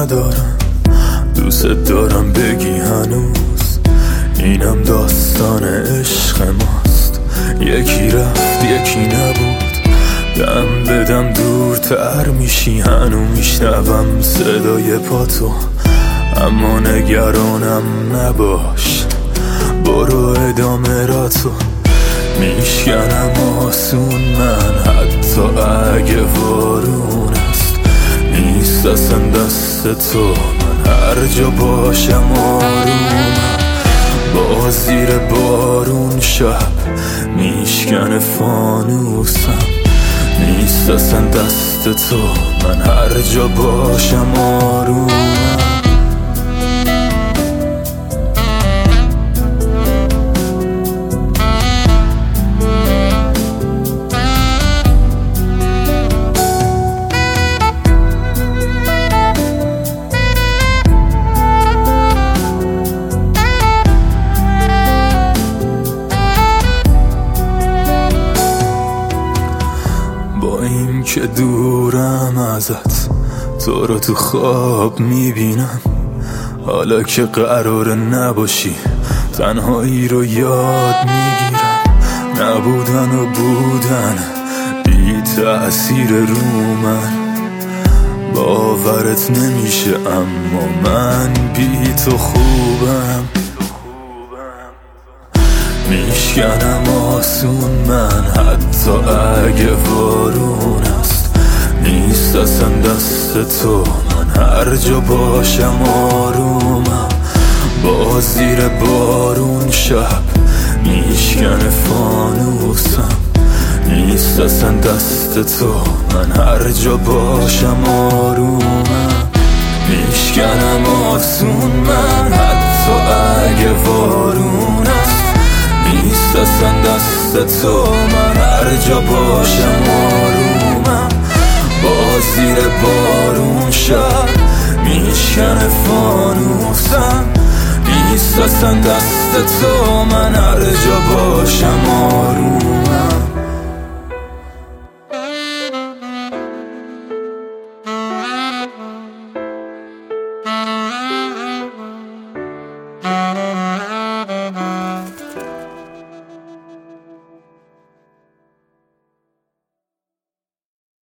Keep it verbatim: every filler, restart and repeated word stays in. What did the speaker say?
ندارم، دوست دارم بگی هنوز اینم داستان عشق ماست. یکی رفت یکی نبود، دم بدم دورتر میشی، هنو میشنوم صدای پاتو، اما نگرانم نباش، برو ادامه را تو. میشکنم آسون من حتی اگه وارون است، نیست اصلا دست تو، من هر جا باشم آرومم. با زیر بارون شب میشکنه فانوسم، نیست اصلا دست تو، من هر جا باشم آرومم. با این که دورم ازت، تو رو تو خواب میبینم، حالا که قرار نباشی تنهایی رو یاد میگیرم. نبودن و بودن بی تأثیر رو من، باورت نمیشه اما من بی تو خوبم. میشکنم آسون من حتی اگه وارون است، نیست اصلا دست تو، من هر جا باشم آرومم. با زیر بارون شب میشکنه فانوسم، نیست اصلا دست تو، من هر جا باشم آرومم. میشکنم آسون من حتی اگه وارون است، نیست اصلا دست تو، من هر جا باشم آرومم. با زیر بارون شب میشکنه فانوسم، نیست اصلا دست تو، من هر جا باشم آرومم.